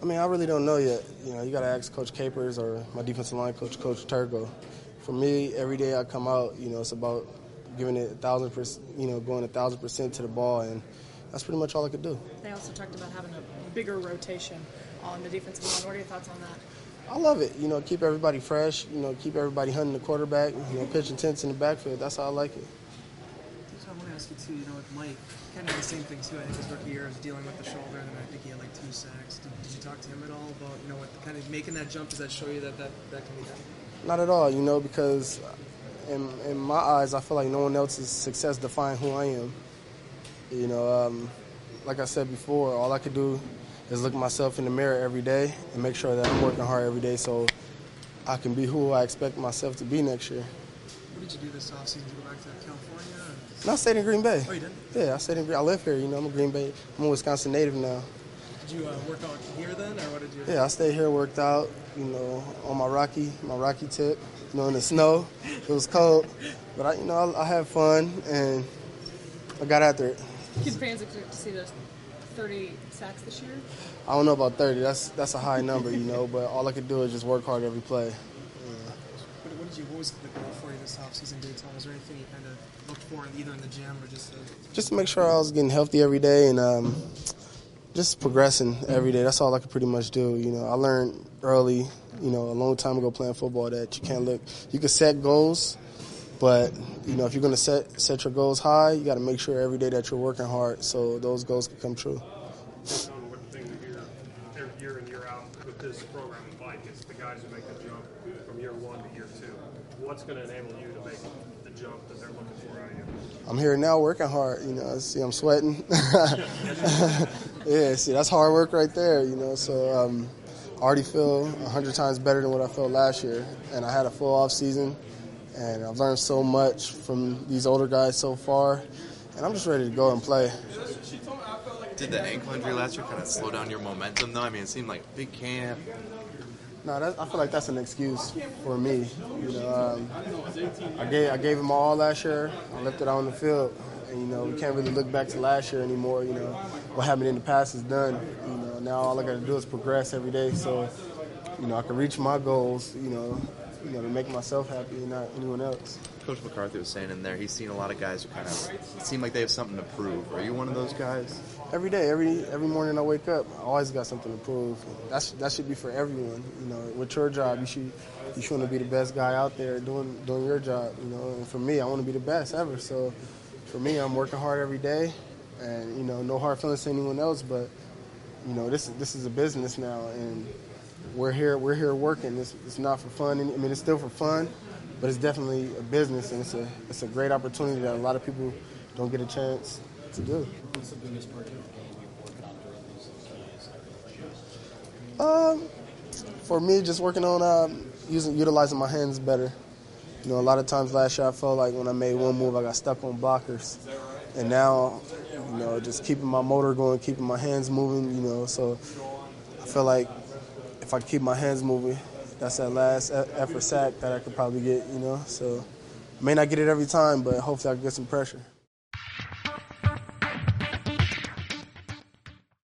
I mean, I really don't know yet. You got to ask Coach Capers or my defensive line coach, Coach Turgo. For me, every day I come out, it's about giving it 1,000%, going 1,000% to the ball, and that's pretty much all I could do. They also talked about having a bigger rotation on the defensive line. What are your thoughts on that? I love it. Keep everybody fresh. Keep everybody hunting the quarterback. Pitching tents in the backfield. That's how I like it. So I want to ask you too. With Mike, kind of the same thing too. I think his rookie year was dealing with the shoulder, and then I think he had like 2 sacks. Did you talk to him at all about what kind of making that jump? Does that show you that can be done? Not at all. Because in my eyes, I feel like no one else's success defines who I am. Like I said before, all I could do is look at myself in the mirror every day and make sure that I'm working hard every day so I can be who I expect myself to be next year. What did you do this offseason? Did you go back to California? No, I stayed in Green Bay. Oh, you did? Yeah, I stayed in Green Bay. I live here, I'm a Green Bay. I'm a Wisconsin native now. Did you work out here then, or what did you do? Yeah, I stayed here, worked out, on my Rocky tip, in the snow. It was cold. But, I had fun, and I got after it. Can fans expect to see those 30 sacks this year? I don't know about 30. That's a high number, but all I could do is just work hard every play. What was the goal for you this offseason, Dayton? Was there anything you kind of looked for either in the gym or just to make sure I was getting healthy every day and just progressing every day. That's all I could pretty much do. I learned early, a long time ago playing football that you can't look. You can set goals, but if you're going to set your goals high, you got to make sure every day that you're working hard so those goals can come true. One thing we hear every year in, year out with this program with Mike is the guys who make the jump from year 1 to year 2. What's going to enable you to make the jump that they're looking for out of you? I'm here now working hard. See, I'm sweating. Yeah, see, that's hard work right there, So I already feel 100 times better than what I felt last year. And I had a full off season, and I've learned so much from these older guys so far. And I'm just ready to go and play. Did the ankle injury last year kind of slow down your momentum, though? I mean, it seemed like a big camp. No, I feel like that's an excuse for me. I gave him all last year. I left it on the field. And, we can't really look back to last year anymore. What happened in the past is done. Now all I got to do is progress every day so, I can reach my goals, to make myself happy and not anyone else. Coach McCarthy was saying in there he's seen a lot of guys who kind of seem like they have something to prove. Are you one of those guys? Every day, every morning I wake up, I always got something to prove. That should be for everyone. With your job, you want to be the best guy out there doing your job. And for me, I want to be the best ever. So for me, I'm working hard every day, and no hard feelings to anyone else. But this is a business now, and we're here working. It's not for fun. I mean, it's still for fun, but it's definitely a business, and it's a great opportunity that a lot of people don't get a chance to do. What's the biggest part of the game you've worked on during these days? For me, just working on utilizing my hands better. A lot of times last year I felt like when I made one move, I got stuck on blockers, and now, just keeping my motor going, keeping my hands moving. So I feel like if I keep my hands moving, that's that last effort sack that I could probably get. So I may not get it every time, but hopefully I can get some pressure.